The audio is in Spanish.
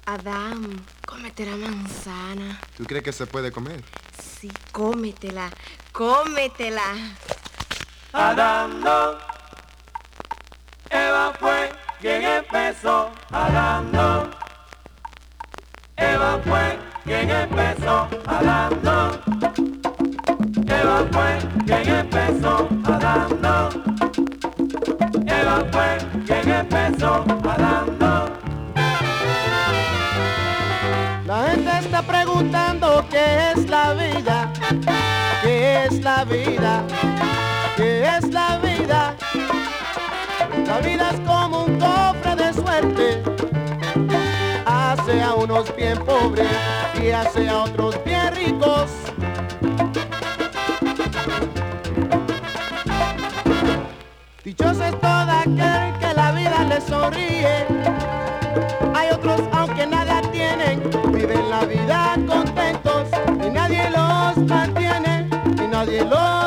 Adán, cómete la manzana. ¿Tú crees que se puede comer? Sí, cómetela, cómetela. Adán no, Eva fue quien empezó. Adán no, Eva fue quien empezó. Adán no, Eva fue quien empezó. Adán no, Eva fue quien empezó. Adán no. La gente está preguntando qué es la vida, qué es la vida, qué es la vida. La vida es como un cofre de suerte, hace a unos bien pobres y hace a otros bien ricos. Dichoso es todo aquel que la vida le sonríe. Hay otros, aunque nada tienen, viven la vida contentos y nadie los mantiene y nadie los